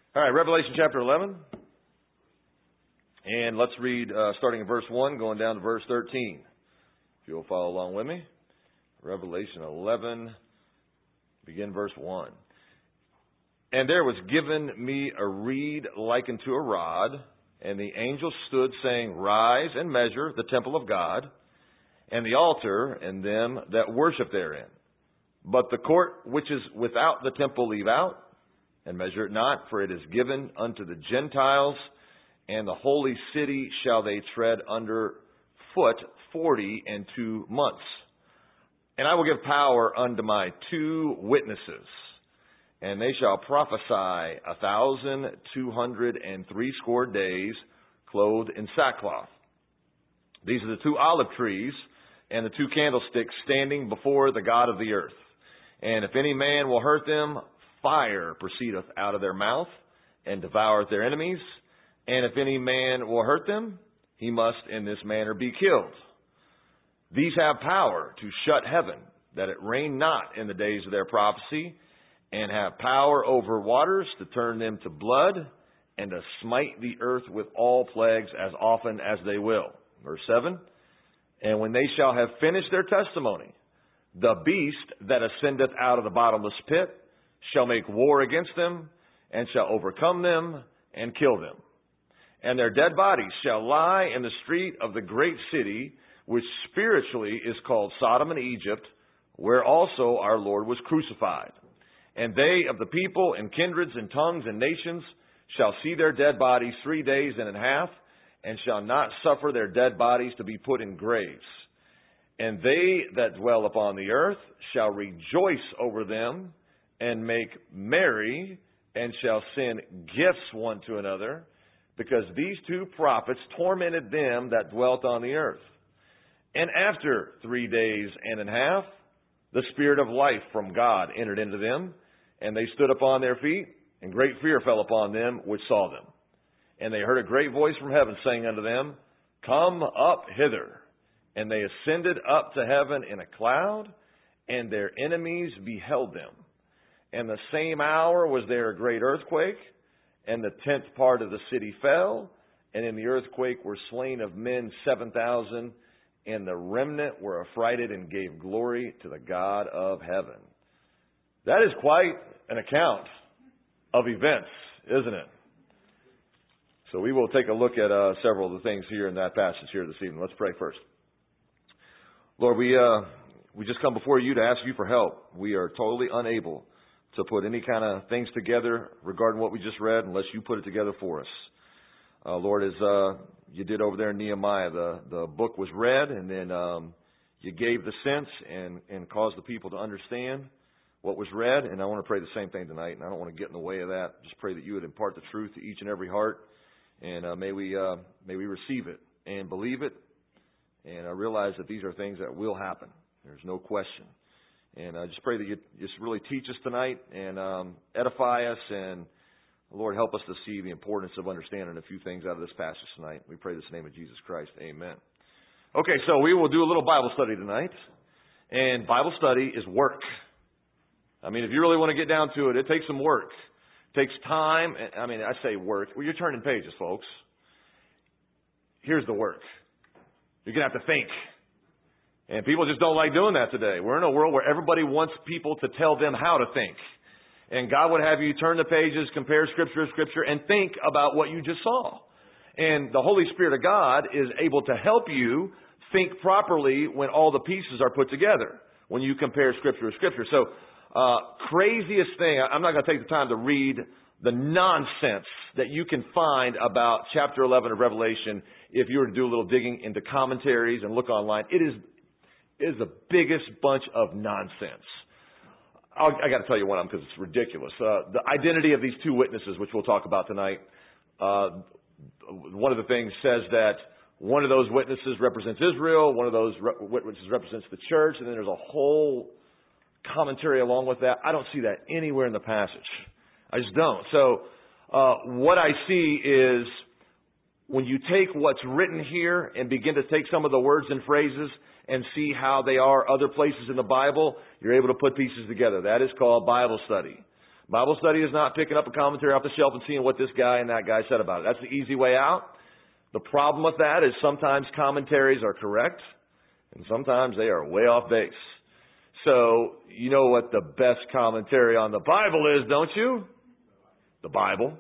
All right, Revelation chapter 11. And let's read starting in verse 1, going down to verse 13. If you'll follow along with me. Revelation 11, begin verse 1. And there was given me a reed like unto a rod, and the angel stood, saying, Rise and measure the temple of God, and the altar, and them that worship therein. But the court which is without the temple leave out, and measure it not, for it is given unto the Gentiles, and the holy city shall they tread under foot 42 months. And I will give power unto my 2 witnesses, and they shall prophesy 1,260 days, clothed in sackcloth. These are the 2 olive trees, and the 2 candlesticks standing before the God of the earth. And if any man will hurt them, fire proceedeth out of their mouth, and devoureth their enemies. And if any man will hurt them, he must in this manner be killed. These have power to shut heaven, that it rain not in the days of their prophecy, and have power over waters to turn them to blood, and to smite the earth with all plagues as often as they will. Verse 7, and when they shall have finished their testimony, the beast that ascendeth out of the bottomless pit shall make war against them, and shall overcome them, and kill them. And their dead bodies shall lie in the street of the great city, which spiritually is called Sodom and Egypt, where also our Lord was crucified. And they of the people and kindreds and tongues and nations shall see their dead bodies 3 days and a half, and shall not suffer their dead bodies to be put in graves. And they that dwell upon the earth shall rejoice over them, and make merry, and shall send gifts one to another, because these 2 prophets tormented them that dwelt on the earth. And after 3 days and a half, the Spirit of life from God entered into them, and they stood upon their feet, and great fear fell upon them which saw them. And they heard a great voice from heaven saying unto them, Come up hither. And they ascended up to heaven in a cloud, and their enemies beheld them. And the same hour was there a great earthquake, and the 10th part of the city fell, and in the earthquake were slain of men 7,000, and the remnant were affrighted and gave glory to the God of heaven. That is quite an account of events, isn't it? So we will take a look at several of the things here in that passage here this evening. Let's pray first. Lord, we just come before you to ask you for help. We are totally unable to put any kind of things together regarding what we just read unless you put it together for us. Lord, as you did over there in Nehemiah, the book was read, and then you gave the sense and caused the people to understand what was read. And I want to pray the same thing tonight, and I don't want to get in the way of that. Just pray that you would impart the truth to each and every heart, and may we receive it and believe it. And I realize that these are things that will happen. There's no question. And I just pray that you just really teach us tonight and edify us. And, Lord, help us to see the importance of understanding a few things out of this passage tonight. We pray this in the name of Jesus Christ. Amen. Okay, so we will do a little Bible study tonight. And Bible study is work. I mean, if you really want to get down to it, it takes some work. It takes time. I mean, I say work. Well, you're turning pages, folks. Here's the work. You're going to have to think. And people just don't like doing that today. We're in a world where everybody wants people to tell them how to think. And God would have you turn the pages, compare Scripture to Scripture, and think about what you just saw. And the Holy Spirit of God is able to help you think properly when all the pieces are put together, when you compare Scripture to Scripture. So, craziest thing, I'm not going to take the time to read the nonsense that you can find about chapter 11 of Revelation if you were to do a little digging into commentaries and look online. It is the biggest bunch of nonsense. I got to tell you one of them because it's ridiculous. The identity of these 2 witnesses, which we'll talk about tonight, one of the things says that one of those witnesses represents Israel, one of those witnesses represents the church, and then there's a whole commentary along with that. I don't see that anywhere in the passage. I just don't. So what I see is when you take what's written here and begin to take some of the words and phrases and see how they are other places in the Bible, you're able to put pieces together. That is called Bible study. Bible study is not picking up a commentary off the shelf and seeing what this guy and that guy said about it. That's the easy way out. The problem with that is sometimes commentaries are correct and sometimes they are way off base. So, you know what the best commentary on the Bible is, don't you? The Bible.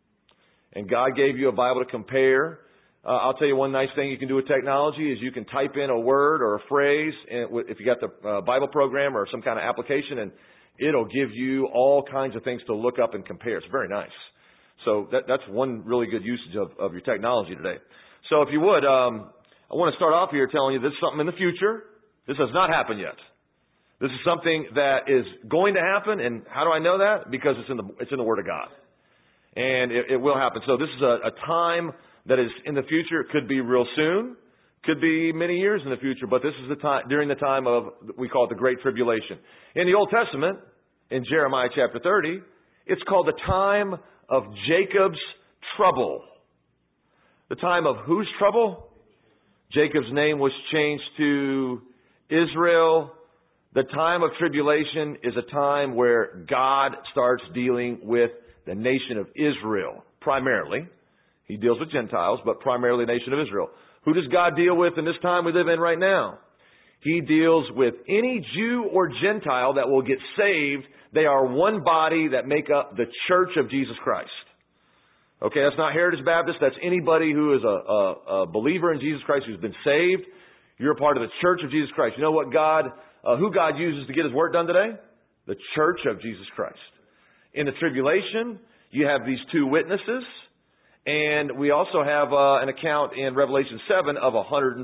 And God gave you a Bible to compare. I'll tell you one nice thing you can do with technology is you can type in a word or a phrase if you got the Bible program or some kind of application, and it'll give you all kinds of things to look up and compare. It's very nice. So that's one really good usage of your technology today. So if you would, I want to start off here telling you this is something in the future. This has not happened yet. This is something that is going to happen, and how do I know that? Because it's in the Word of God. And it will happen. So this is a time that is in the future. It could be real soon. Could be many years in the future. But this is the time, during the time of, we call it the Great Tribulation. In the Old Testament, in Jeremiah chapter 30, it's called the time of Jacob's trouble. The time of whose trouble? Jacob's name was changed to Israel. The time of tribulation is a time where God starts dealing with the nation of Israel, primarily. He deals with Gentiles, but primarily the nation of Israel. Who does God deal with in this time we live in right now? He deals with any Jew or Gentile that will get saved. They are one body that make up the church of Jesus Christ. Okay, that's not Heritage Baptist. That's anybody who is a believer in Jesus Christ who's been saved. You're a part of the church of Jesus Christ. You know what who God uses to get His work done today? The church of Jesus Christ. In the tribulation, you have these two witnesses. And we also have an account in Revelation 7 of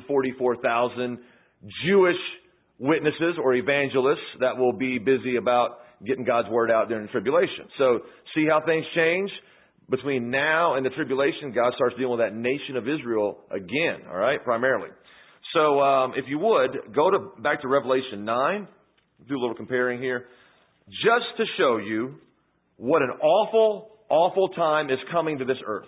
144,000 Jewish witnesses or evangelists that will be busy about getting God's word out during the tribulation. So see how things change? Between now and the tribulation, God starts dealing with that nation of Israel again, all right, primarily. So if you would, go back to Revelation 9, do a little comparing here, just to show you what an awful, awful time is coming to this earth.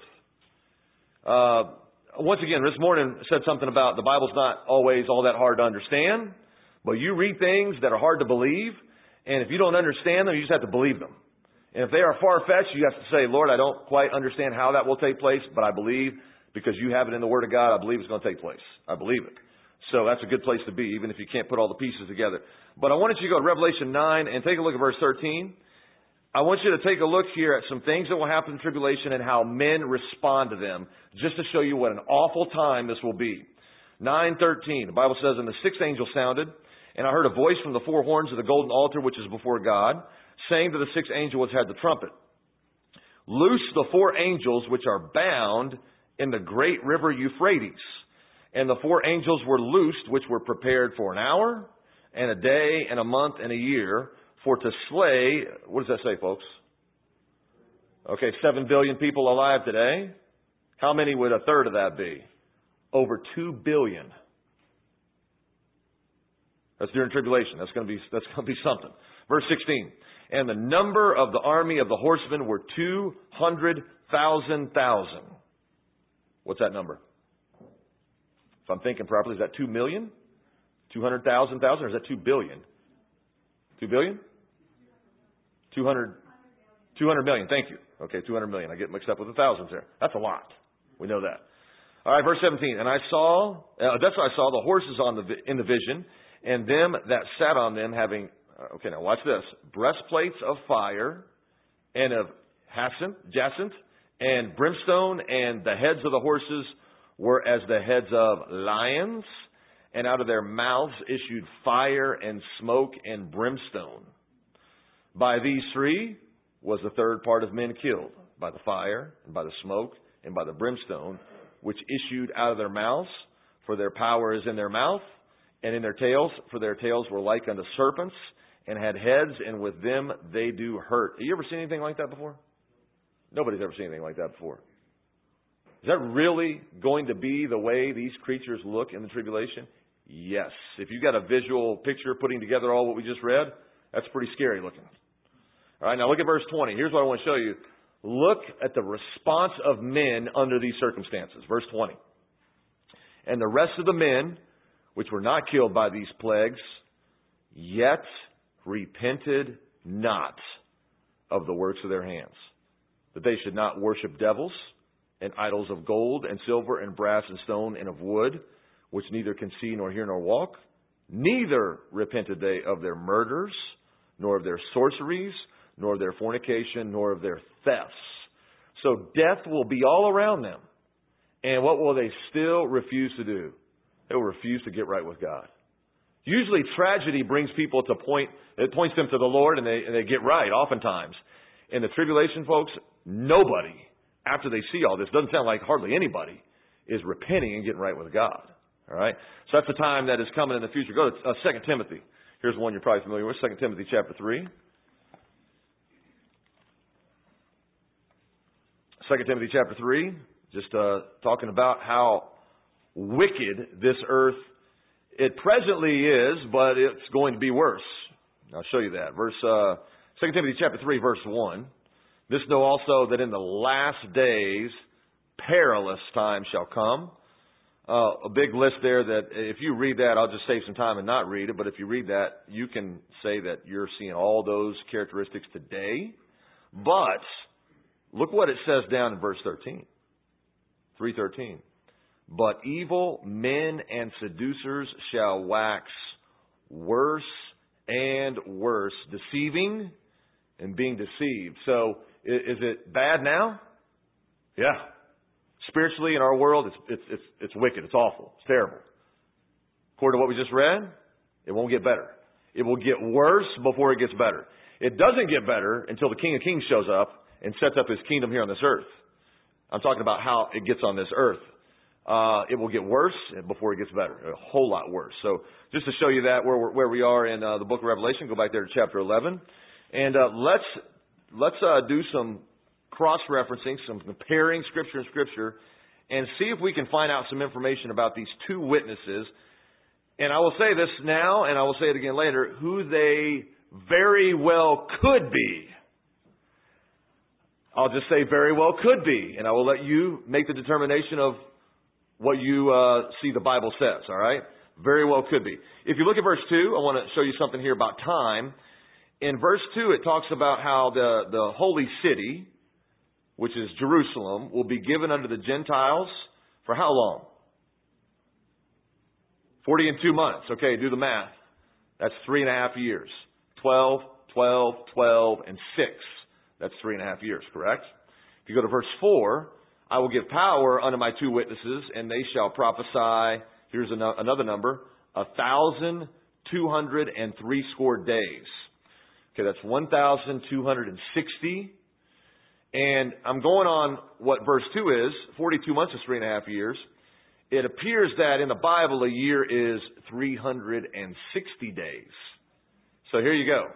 Once again, this morning said something about the Bible's not always all that hard to understand, but you read things that are hard to believe, and if you don't understand them, you just have to believe them. And if they are far-fetched, you have to say, Lord, I don't quite understand how that will take place, but I believe because you have it in the Word of God, I believe it's going to take place. I believe it. So that's a good place to be, even if you can't put all the pieces together. But I wanted you to go to Revelation 9 and take a look at verse 13. I want you to take a look here at some things that will happen in tribulation and how men respond to them, just to show you what an awful time this will be. 9:13, the Bible says, "And the sixth angel sounded, and I heard a voice from the four horns of the golden altar which is before God, saying to the sixth angel which had the trumpet, Loose the four angels which are bound in the great river Euphrates. And the four angels were loosed, which were prepared for an hour, and a day, and a month, and a year, for to slay," what does that say, folks? Okay, 7 billion people alive today. How many would a third of that be? Over 2 billion. That's during tribulation. That's going to be something. Verse 16. "And the number of the army of the horsemen were 200,000. What's that number? If I'm thinking properly, is that 2 million? 200,000, or is that 2 billion? 2 billion? 200 million. Thank you. Okay, 200 million. I get mixed up with the thousands there. That's a lot. We know that. All right, verse 17. "And I saw, that's what I saw, the horses in the vision, and them that sat on them having," okay, now watch this, "breastplates of fire, and of jacinth, and brimstone, and the heads of the horses were as the heads of lions, and out of their mouths issued fire and smoke and brimstone. By these three was the third part of men killed, by the fire, and by the smoke, and by the brimstone, which issued out of their mouths. For their power is in their mouth, and in their tails, for their tails were like unto serpents, and had heads, and with them they do hurt." Have you ever seen anything like that before? Nobody's ever seen anything like that before. Is that really going to be the way these creatures look in the tribulation? Yes. If you've got a visual picture putting together all what we just read, that's pretty scary looking. All right, now look at verse 20. Here's what I want to show you. Look at the response of men under these circumstances. Verse 20. "And the rest of the men, which were not killed by these plagues, yet repented not of the works of their hands, that they should not worship devils and idols of gold and silver and brass and stone and of wood, which neither can see nor hear nor walk. Neither repented they of their murders, nor of their sorceries, nor of their fornication, nor of their thefts. So death will be all around them. And what will they still refuse to do? They will refuse to get right with God. Usually tragedy brings people to it points them to the Lord and they get right oftentimes. In the tribulation, folks, nobody, after they see all this, doesn't sound like hardly anybody, is repenting and getting right with God. All right? So that's the time that is coming in the future. Go to 2 Timothy. Here's one you're probably familiar with, 2 Timothy chapter 3. 2 Timothy chapter 3, just talking about how wicked this earth it presently is, but it's going to be worse. I'll show you that. 2 Timothy chapter 3, verse 1. This know also that in the last days perilous times shall come. A big list there that if you read that, I'll just save some time and not read it. But if you read that, you can say that you're seeing all those characteristics today. But look what it says down in verse 13. 3:13. But evil men and seducers shall wax worse and worse, deceiving and being deceived. So is it bad now? Yeah. Spiritually in our world, it's wicked. It's awful. It's terrible. According to what we just read, it won't get better. It will get worse before it gets better. It doesn't get better until the King of Kings shows up and sets up his kingdom here on this earth. I'm talking about how it gets on this earth. It will get worse before it gets better. A whole lot worse. So just to show you that where we are in the book of Revelation, go back there to chapter 11. And let's do some cross-referencing, some comparing Scripture and Scripture, and see if we can find out some information about these two witnesses. And I will say this now, and I will say it again later, who they very well could be. I'll just say very well could be, and I will let you make the determination of what you see the Bible says, all right? Very well could be. If you look at verse 2, I want to show you something here about time. In verse 2, it talks about how the holy city, which is Jerusalem, will be given unto the Gentiles for how long? 40 and 2 months. Okay, do the math. That's 3.5 years. 12, 12, 12, and 6. That's 3.5 years, correct? If you go to verse 4, I will give power unto my two witnesses, and they shall prophesy, here's another number, 1,260 days. Okay, that's 1,260. And I'm going on what verse 2 is. 42 months is 3.5 years. It appears that in the Bible a year is 360 days. So here you go.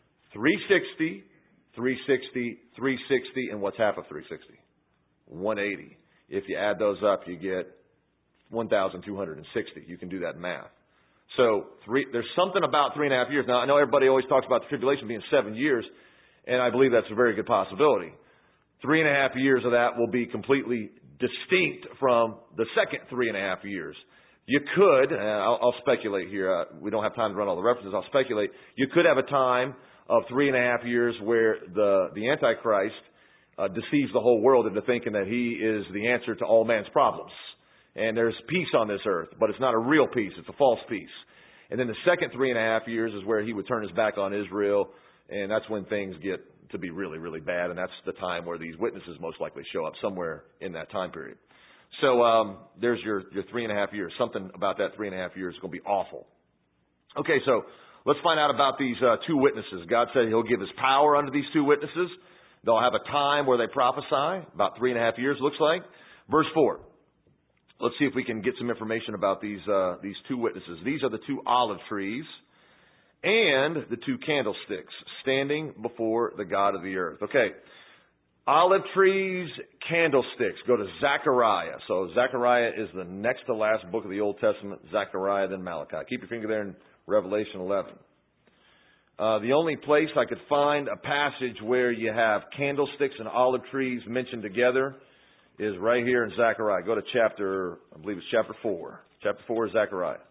360, 360, 360, and what's half of 360? 180. If you add those up, you get 1,260. You can do that math. So there's something about 3.5 years. Now, I know everybody always talks about the tribulation being 7 years, and I believe that's a very good possibility. 3.5 years of that will be completely distinct from the second 3.5 years. You could, and I'll speculate here. We don't have time to run all the references. I'll speculate. You could have a time of 3.5 years where the Antichrist deceives the whole world into thinking that he is the answer to all man's problems. And there's peace on this earth, but it's not a real peace. It's a false peace. And then the second 3.5 years is where he would turn his back on Israel, and that's when things get to be really, really bad. And that's the time where these witnesses most likely show up, somewhere in that time period. So there's your 3.5 years. Something about that 3.5 years is going to be awful. Okay, so let's find out about these two witnesses. God said he'll give his power unto these two witnesses. They'll have a time where they prophesy, about 3.5 years, looks like. Verse 4. Let's see if we can get some information about these two witnesses. These are the two olive trees and the two candlesticks standing before the God of the earth. Okay. Olive trees, candlesticks. Go to Zechariah. So Zechariah is the next to last book of the Old Testament. Zechariah, then Malachi. Keep your finger there in Revelation 11. The only place I could find a passage where you have candlesticks and olive trees mentioned together is right here in Zechariah. Go to chapter, I believe it's chapter 4. Chapter 4 is Zechariah.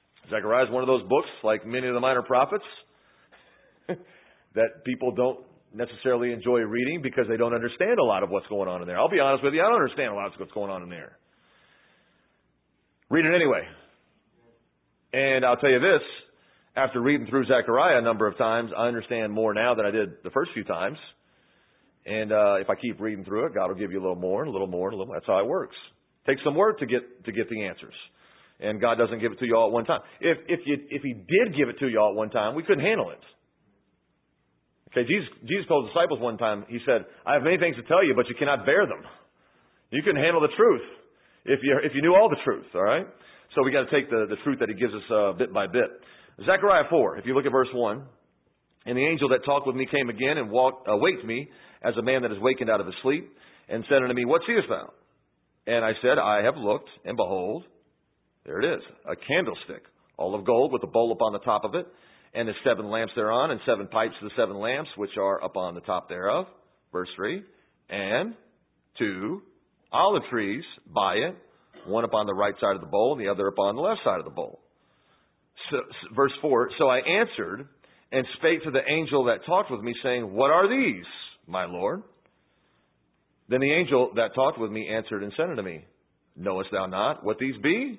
Zechariah is one of those books, like many of the minor prophets, that people don't necessarily enjoy reading because they don't understand a lot of what's going on in there. I'll be honest with you, I don't understand a lot of what's going on in there. Read it anyway. And I'll tell you this, after reading through Zechariah a number of times, I understand more now than I did the first few times. And if I keep reading through it, God will give you a little more, and a little more, and a little more. That's how it works. Takes some work to get the answers. And God doesn't give it to you all at one time. If He did give it to you all at one time, we couldn't handle it. Okay, Jesus told the disciples one time, He said, I have many things to tell you, but you cannot bear them. You couldn't handle the truth if you knew all the truth, all right? So we got to take the truth that He gives us bit by bit. Zechariah 4, if you look at verse 1, and the angel that talked with me came again and waked me as a man that is wakened out of his sleep, and said unto me, What seest thou? And I said, I have looked, and behold, there it is, a candlestick, all of gold, with a bowl upon the top of it, and the 7 lamps thereon, and 7 pipes to the 7 lamps, which are upon the top thereof. Verse 3, and 2 olive trees by it, one upon the right side of the bowl, and the other upon the left side of the bowl. So, verse 4, so I answered and spake to the angel that talked with me, saying, What are these, my Lord? Then the angel that talked with me answered and said unto me, Knowest thou not what these be?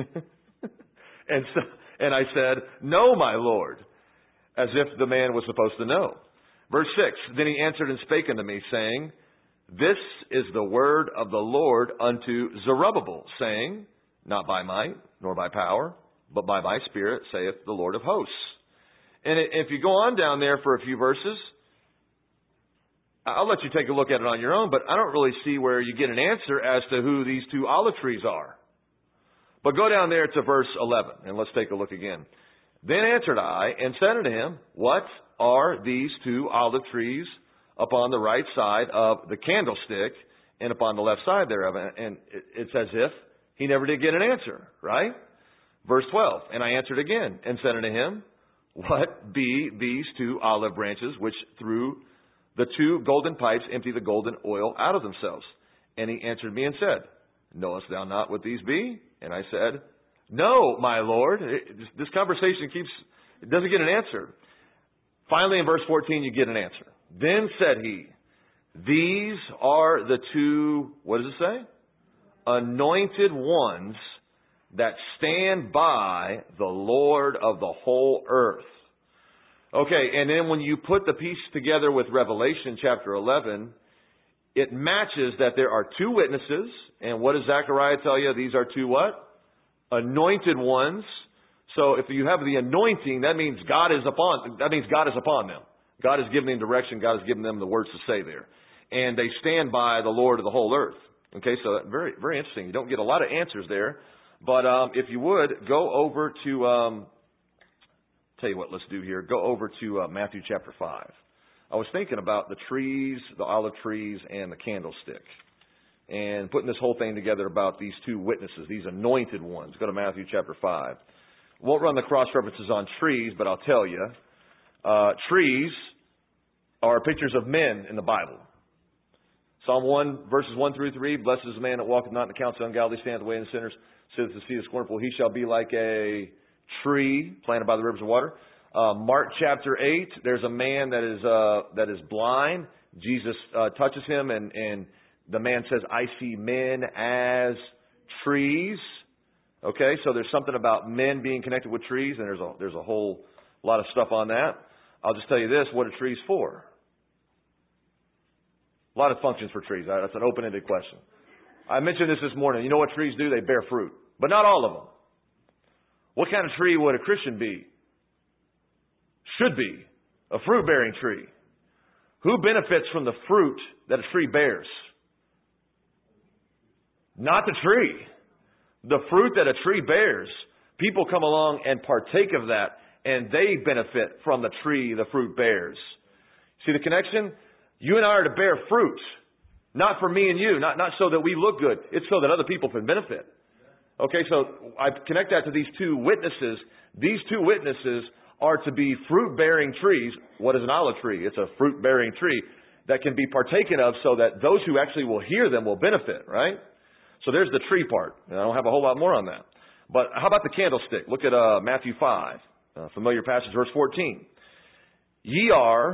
And I said, No, my Lord, as if the man was supposed to know. Verse 6, then he answered and spake unto me, saying, This is the word of the Lord unto Zerubbabel, saying, Not by might, nor by power, but by my Spirit, saith the Lord of hosts. And if you go on down there for a few verses, I'll let you take a look at it on your own, but I don't really see where you get an answer as to who these 2 olive trees are. But go down there to verse 11, and let's take a look again. Then answered I, and said unto him, What are these 2 olive trees upon the right side of the candlestick, and upon the left side thereof? And it's as if he never did get an answer, right? Verse 12, and I answered again, and said unto him, What be these 2 olive branches, which through the 2 golden pipes empty the golden oil out of themselves? And he answered me and said, Knowest thou not what these be? And I said, No, my Lord. This conversation doesn't get an answer. Finally, in verse 14, you get an answer. Then said he, These are the 2, what does it say? Anointed ones that stand by the Lord of the whole earth. Okay, and then when you put the piece together with Revelation chapter 11, it matches that there are 2 witnesses. And what does Zechariah tell you? These are 2 what? Anointed ones. So if you have the anointing, that means God is upon them. God has given them direction. God has given them the words to say there. And they stand by the Lord of the whole earth. Okay, so very, very interesting. You don't get a lot of answers there. But if you would, go over to, tell you what, let's do here. Go over to Matthew chapter 5. I was thinking about the trees, the olive trees, and the candlestick. And putting this whole thing together about these 2 witnesses, these anointed ones. Go to Matthew chapter 5. Won't run the cross references on trees, but I'll tell you. Trees are pictures of men in the Bible. Psalm 1, verses 1 through 3. Blessed is the man that walketh not in the counsel of the ungodly, standeth in the way of the sinners, sitteth to see the scornful. He shall be like a tree planted by the rivers of water. Mark chapter 8, there's a man that is blind. Jesus touches him, and the man says, I see men as trees. Okay, so there's something about men being connected with trees, and there's a whole lot of stuff on that. I'll just tell you this, what are trees for? A lot of functions for trees. That's an open-ended question. I mentioned this morning. You know what trees do? They bear fruit, but not all of them. What kind of tree would a Christian be? Should be a fruit-bearing tree. Who benefits from the fruit that a tree bears? Not the tree. The fruit that a tree bears. People come along and partake of that, and they benefit from the tree the fruit bears. See the connection? You and I are to bear fruit. Not for me and you. Not so that we look good. It's so that other people can benefit. Okay, so I connect that to these 2 witnesses. These 2 witnesses are to be fruit-bearing trees. What is an olive tree? It's a fruit-bearing tree that can be partaken of so that those who actually will hear them will benefit, right? So there's the tree part. And I don't have a whole lot more on that. But how about the candlestick? Look at Matthew 5, familiar passage, verse 14. Ye are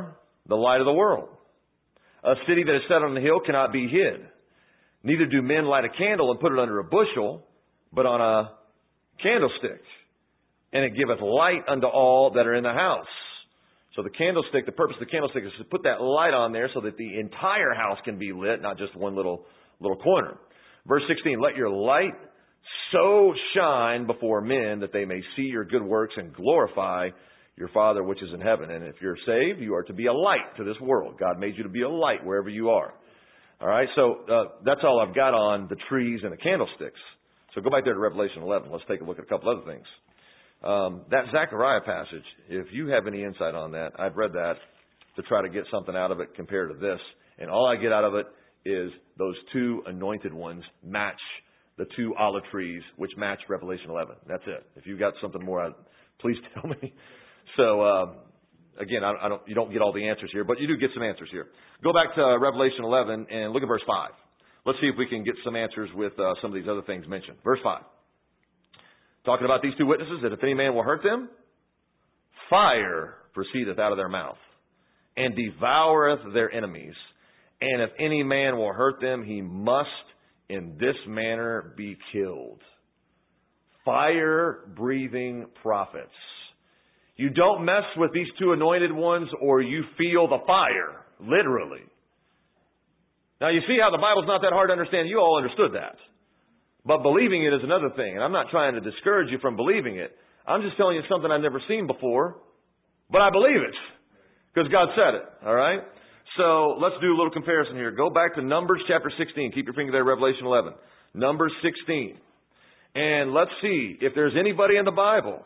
the light of the world. A city that is set on a hill cannot be hid. Neither do men light a candle and put it under a bushel, but on a candlestick. And it giveth light unto all that are in the house. So the candlestick, the purpose of the candlestick is to put that light on there so that the entire house can be lit, not just one little corner. Verse 16, let your light so shine before men that they may see your good works and glorify your Father which is in heaven. And if you're saved, you are to be a light to this world. God made you to be a light wherever you are. All right, so that's all I've got on the trees and the candlesticks. So go back there to Revelation 11. Let's take a look at a couple other things. That Zechariah passage, if you have any insight on that, I've read that to try to get something out of it compared to this. And all I get out of it is those two anointed ones match the two olive trees, which match Revelation 11. That's it. If you've got something more, please tell me. So, again, you don't get all the answers here, but you do get some answers here. Go back to Revelation 11 and look at verse 5. Let's see if we can get some answers with some of these other things mentioned. Verse 5. Talking about these two witnesses, that if any man will hurt them, fire proceedeth out of their mouth, and devoureth their enemies. And if any man will hurt them, he must in this manner be killed. Fire-breathing prophets. You don't mess with these two anointed ones, or you feel the fire, literally. Now you see how the Bible's not that hard to understand. You all understood that. But believing it is another thing. And I'm not trying to discourage you from believing it. I'm just telling you something I've never seen before. But I believe it. Because God said it. All right? So let's do a little comparison here. Go back to Numbers chapter 16. Keep your finger there, Revelation 11. Numbers 16. And let's see if there's anybody in the Bible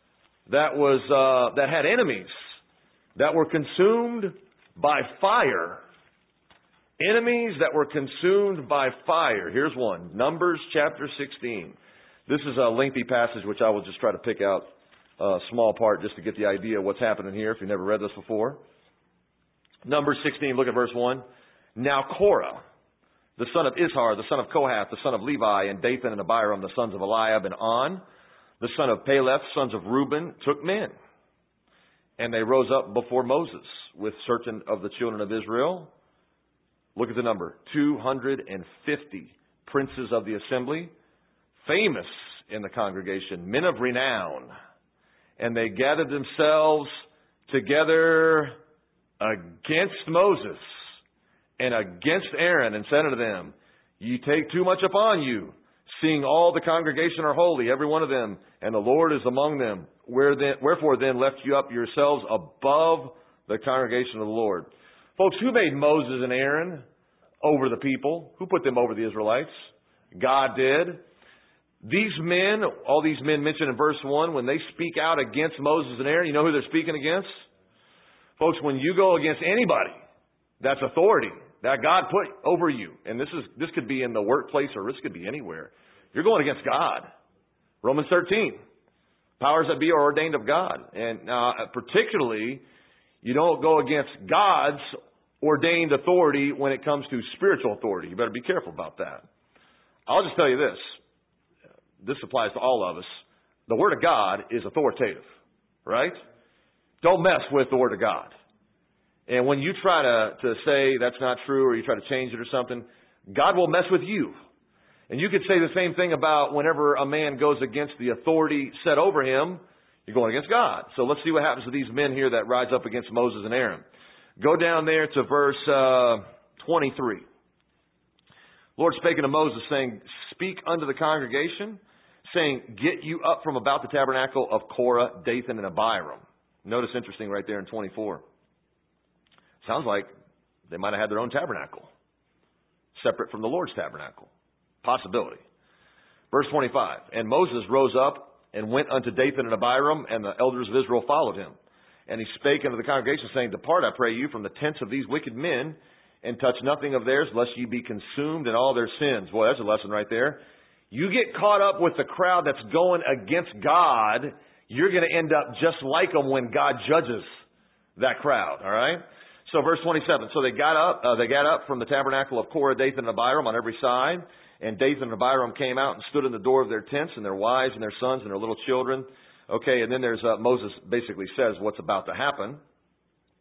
that had enemies that were consumed by fire. Enemies that were consumed by fire. Here's one. Numbers chapter 16. This is a lengthy passage which I will just try to pick out a small part just to get the idea of what's happening here if you've never read this before. Numbers 16, look at verse 1. Now Korah, the son of Izhar, the son of Kohath, the son of Levi, and Dathan and Abiram, the sons of Eliab, and On, the son of Peleth, sons of Reuben, took men. And they rose up before Moses with certain of the children of Israel. Look at the number, 250 princes of the assembly, famous in the congregation, men of renown. And they gathered themselves together against Moses and against Aaron, and said unto them, Ye take too much upon you, seeing all the congregation are holy, every one of them, and the Lord is among them. Wherefore then left you up yourselves above the congregation of the Lord? Folks, who made Moses and Aaron over the people? Who put them over the Israelites? God did. These men, all these men mentioned in verse 1, when they speak out against Moses and Aaron, you know who they're speaking against? Folks, when you go against anybody, that's authority that God put over you. And this could be in the workplace, or this could be anywhere. You're going against God. Romans 13. Powers that be are ordained of God. And particularly, you don't go against God's ordained authority when it comes to spiritual authority. You better be careful about that. I'll just tell you this. This applies to all of us. The Word of God is authoritative, right? Don't mess with the Word of God. And when you try to say that's not true, or you try to change it or something, God will mess with you. And you could say the same thing about whenever a man goes against the authority set over him, you're going against God. So let's see what happens to these men here that rise up against Moses and Aaron. Go down there to verse 23. Lord spake unto Moses, saying, Speak unto the congregation, saying, Get you up from about the tabernacle of Korah, Dathan, and Abiram. Notice interesting right there in 24. Sounds like they might have had their own tabernacle, separate from the Lord's tabernacle. Possibility. Verse 25. And Moses rose up and went unto Dathan and Abiram, and the elders of Israel followed him. And he spake unto the congregation, saying, Depart, I pray you, from the tents of these wicked men, and touch nothing of theirs, lest ye be consumed in all their sins. Boy, that's a lesson right there. You get caught up with the crowd that's going against God, you're going to end up just like them when God judges that crowd. All right? So verse 27. So they got up from the tabernacle of Korah, Dathan, and Abiram on every side. And Dathan and Abiram came out and stood in the door of their tents, and their wives and their sons and their little children. Okay, and then there's Moses basically says what's about to happen.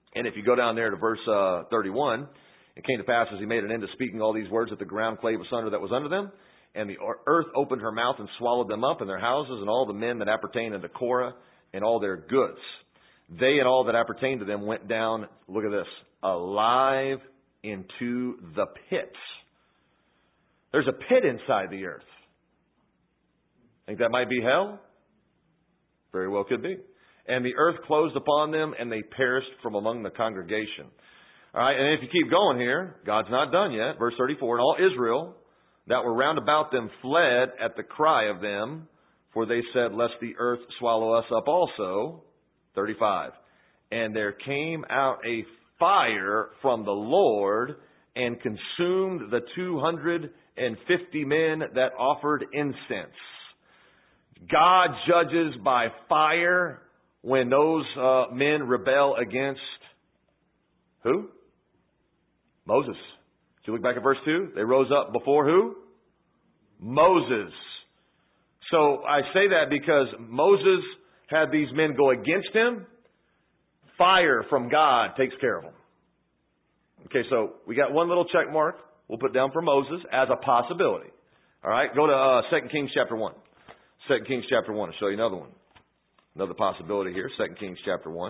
And if you go down there to verse 31, it came to pass as he made an end of speaking all these words that the ground clave asunder that was under them, and the earth opened her mouth and swallowed them up and their houses and all the men that appertained unto Korah and all their goods. They and all that appertained to them went down, look at this, alive into the pits. There's a pit inside the earth. Think that might be hell? Very well could be. And the earth closed upon them, and they perished from among the congregation. All right, and if you keep going here, God's not done yet. Verse 34, and all Israel that were round about them fled at the cry of them, for they said, lest the earth swallow us up also. 35, and there came out a fire from the Lord and consumed the 250 men that offered incense. God judges by fire when those men rebel against who? Moses. If you look back at verse 2, they rose up before who? Moses. So I say that because Moses had these men go against him. Fire from God takes care of them. Okay, so we got one little check mark we'll put down for Moses as a possibility. All right, go to 2 Kings chapter 1. 2 Kings chapter 1. I'll show you another one. Another possibility here. 2 Kings chapter 1.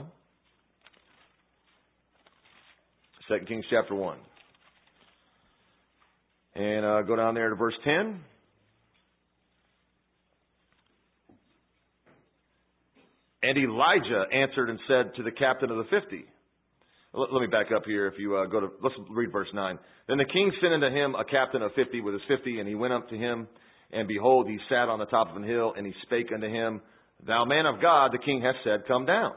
2 Kings chapter 1. And go down there to verse 10. And Elijah answered and said to the captain of the 50. Let me back up here. If you go to, let's read verse 9. Then the king sent unto him a captain of 50 with his 50, and he went up to him, and behold, he sat on the top of an hill, and he spake unto him, Thou man of God, the king hath said, Come down.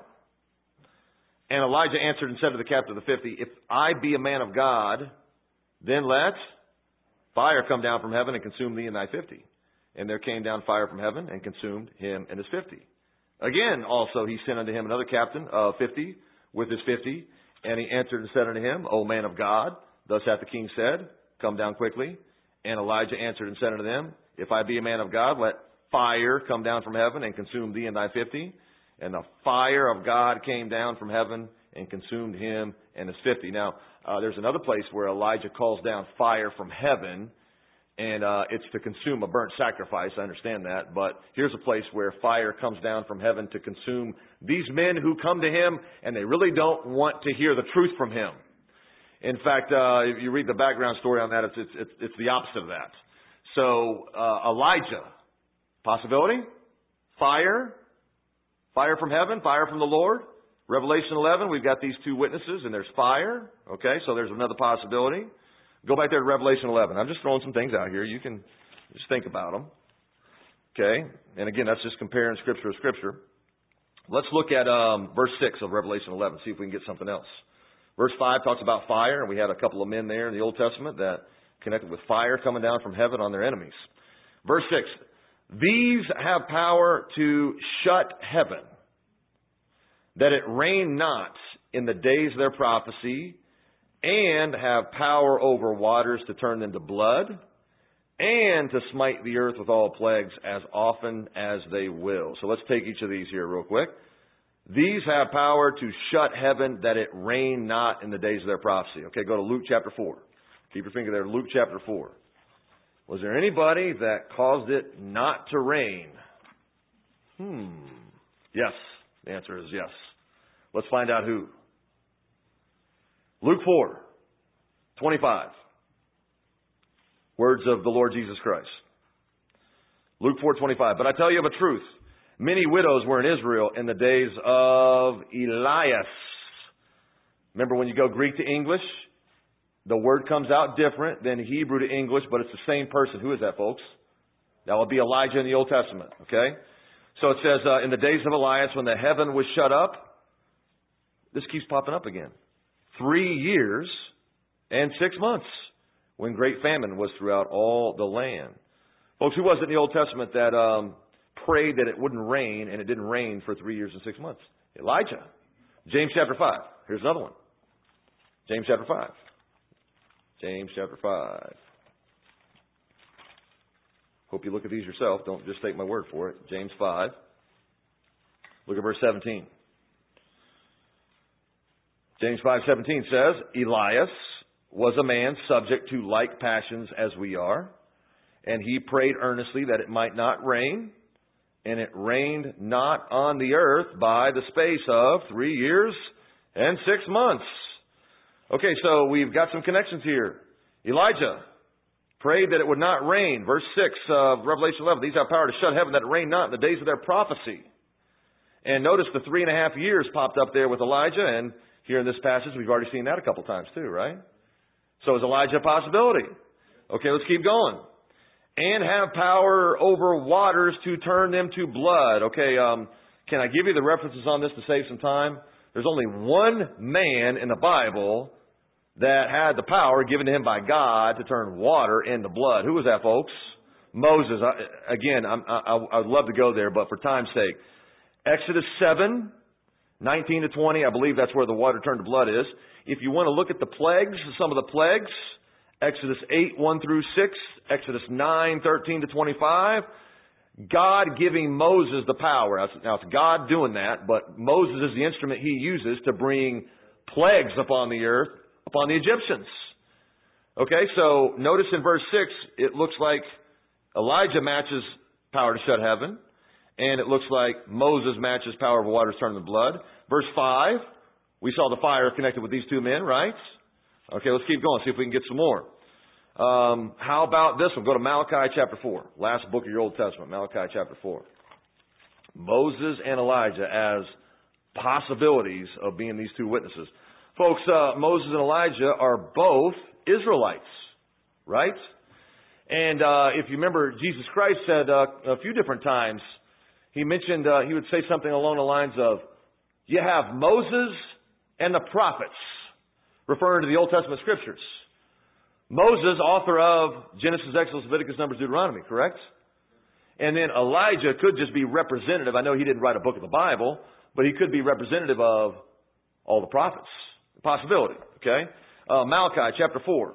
And Elijah answered and said to the captain of the 50, If I be a man of God, then let fire come down from heaven and consume thee and thy 50. And there came down fire from heaven and consumed him and his 50. Again also he sent unto him another captain of 50 with his 50. And he answered and said unto him, O man of God, thus hath the king said, Come down quickly. And Elijah answered and said unto them, If I be a man of God, let fire come down from heaven and consume thee and thy 50. And the fire of God came down from heaven and consumed him and his 50. Now, there's another place where Elijah calls down fire from heaven, and it's to consume a burnt sacrifice. I understand that. But here's a place where fire comes down from heaven to consume these men who come to him, and they really don't want to hear the truth from him. In fact, if you read the background story on that, it's the opposite of that. So Elijah, possibility, fire from heaven, fire from the Lord. Revelation 11, we've got these two witnesses, and there's fire. Okay, so there's another possibility. Go back there to Revelation 11. I'm just throwing some things out here. You can just think about them. Okay, and again, that's just comparing Scripture to Scripture. Let's look at verse 6 of Revelation 11, see if we can get something else. Verse 5 talks about fire, and we had a couple of men there in the Old Testament that connected with fire coming down from heaven on their enemies. Verse 6, These have power to shut heaven, that it rain not in the days of their prophecy, and have power over waters to turn them to blood, and to smite the earth with all plagues as often as they will. So let's take each of these here real quick. These have power to shut heaven, that it rain not in the days of their prophecy. Okay, go to Luke chapter 4. Keep your finger there, Luke chapter 4. Was there anybody that caused it not to rain? Yes. The answer is yes. Let's find out who. Luke 4:25. Words of the Lord Jesus Christ. Luke 4:25. But I tell you of a truth, many widows were in Israel in the days of Elias. Remember, when you go Greek to English, the word comes out different than Hebrew to English, but it's the same person. Who is that, folks? That would be Elijah in the Old Testament. Okay? So it says, in the days of Elias, when the heaven was shut up, this keeps popping up again. 3 years and 6 months, when great famine was throughout all the land. Folks, who was it in the Old Testament that prayed that it wouldn't rain, and it didn't rain for 3 years and 6 months? Elijah. James chapter 5. Here's another one. James chapter 5. James chapter 5. Hope you look at these yourself. Don't just take my word for it. James 5. Look at verse 17. James 5:17 says, Elias was a man subject to like passions as we are, and he prayed earnestly that it might not rain, and it rained not on the earth by the space of 3 years and 6 months. Okay, so we've got some connections here. Elijah prayed that it would not rain. Verse 6 of Revelation 11, these have power to shut heaven that it rain not in the days of their prophecy. And notice the 3.5 years popped up there with Elijah, and here in this passage we've already seen that a couple times too, right? So is Elijah a possibility? Okay, let's keep going. And have power over waters to turn them to blood. Okay, can I give you the references on this to save some time? There's only one man in the Bible that had the power given to him by God to turn water into blood. Who was that, folks? Moses. I'd love to go there, but for time's sake. Exodus 7, 19 to 20, I believe that's where the water turned to blood is. If you want to look at the plagues, some of the plagues, Exodus 8, 1 through 6, Exodus 9, 13 to 25, God giving Moses the power. Now, it's God doing that, but Moses is the instrument he uses to bring plagues upon the earth, upon the Egyptians. Okay, so notice in verse 6, it looks like Elijah matches power to shut heaven, and it looks like Moses matches power of water to turn to blood. Verse 5, we saw the fire connected with these two men, right? Okay, let's keep going, see if we can get some more. How about this one? Go to Malachi chapter 4. Last book of your Old Testament, Malachi chapter 4. Moses and Elijah as possibilities of being these two witnesses. Folks, Moses and Elijah are both Israelites, right? And if you remember, Jesus Christ said a few different times, he mentioned, he would say something along the lines of, you have Moses and the prophets, referring to the Old Testament scriptures. Moses, author of Genesis, Exodus, Leviticus, Numbers, Deuteronomy, correct? And then Elijah could just be representative. I know he didn't write a book of the Bible, but he could be representative of all the prophets. Possibility, okay? Malachi chapter 4.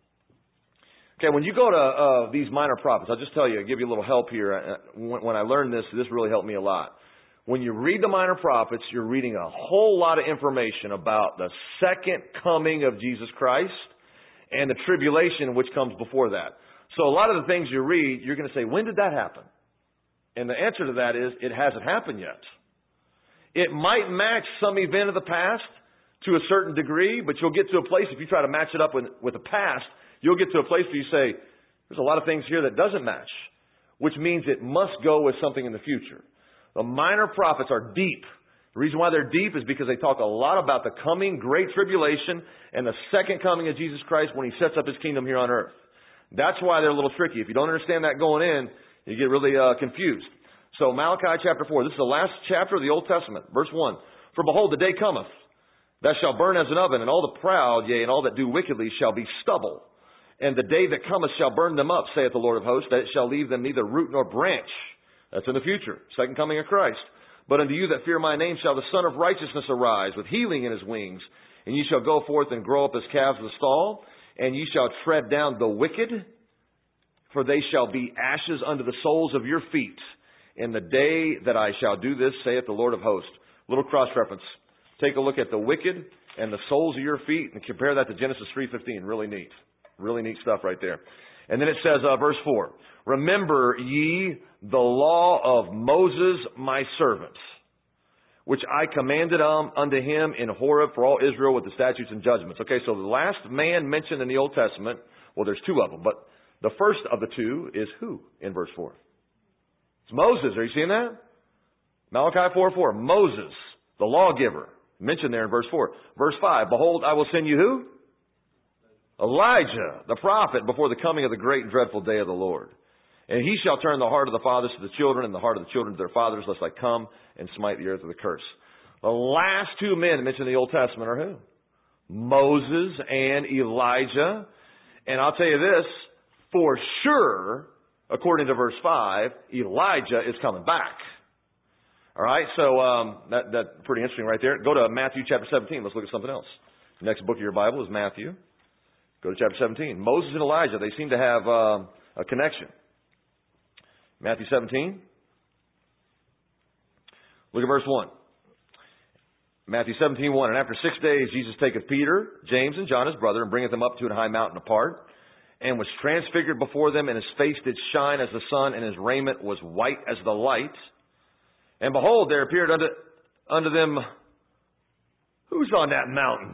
Okay, when you go to these minor prophets, I'll just tell you, I'll give you a little help here. When I learned this really helped me a lot. When you read the minor prophets, you're reading a whole lot of information about the second coming of Jesus Christ and the tribulation which comes before that. So a lot of the things you read, you're going to say, when did that happen? And the answer to that is, it hasn't happened yet. It might match some event of the past to a certain degree, but you'll get to a place, if you try to match it up with the past, you'll get to a place where you say, there's a lot of things here that doesn't match, which means it must go with something in the future. The minor prophets are deep. The reason why they're deep is because they talk a lot about the coming great tribulation and the second coming of Jesus Christ when he sets up his kingdom here on earth. That's why they're a little tricky. If you don't understand that going in, you get really confused. So Malachi chapter 4, this is the last chapter of the Old Testament. Verse 1, for behold, the day cometh, that shall burn as an oven, and all the proud, yea, and all that do wickedly shall be stubble. And the day that cometh shall burn them up, saith the Lord of hosts, that it shall leave them neither root nor branch. That's in the future, second coming of Christ. But unto you that fear my name shall the Son of Righteousness arise, with healing in his wings. And ye shall go forth and grow up as calves of the stall, and ye shall tread down the wicked, for they shall be ashes under the soles of your feet. In the day that I shall do this, saith the Lord of hosts. Little cross-reference. Take a look at the wicked and the soles of your feet, and compare that to Genesis 3:15. Really neat. Really neat stuff right there. And then it says, verse 4, remember ye the law of Moses my servant, which I commanded unto him in Horeb for all Israel with the statutes and judgments. Okay, so the last man mentioned in the Old Testament, well, there's two of them, but the first of the two is who in verse 4? It's Moses. Are you seeing that? Malachi 4:4. Moses, the lawgiver, mentioned there in verse 4. Verse 5, behold, I will send you who? Elijah, the prophet, before the coming of the great and dreadful day of the Lord. And he shall turn the heart of the fathers to the children, and the heart of the children to their fathers, lest I come and smite the earth with a curse. The last two men mentioned in the Old Testament are who? Moses and Elijah. And I'll tell you this, for sure, according to verse 5, Elijah is coming back. All right, so that's pretty interesting right there. Go to Matthew chapter 17. Let's look at something else. The next book of your Bible is Matthew. Go to chapter 17. Moses and Elijah, they seem to have a connection. Matthew 17. Look at verse 1. Matthew 17:1. And after 6 days, Jesus taketh Peter, James, and John his brother, and bringeth them up to an high mountain apart, and was transfigured before them, and his face did shine as the sun, and his raiment was white as the light. And behold, there appeared unto them, who's on that mountain?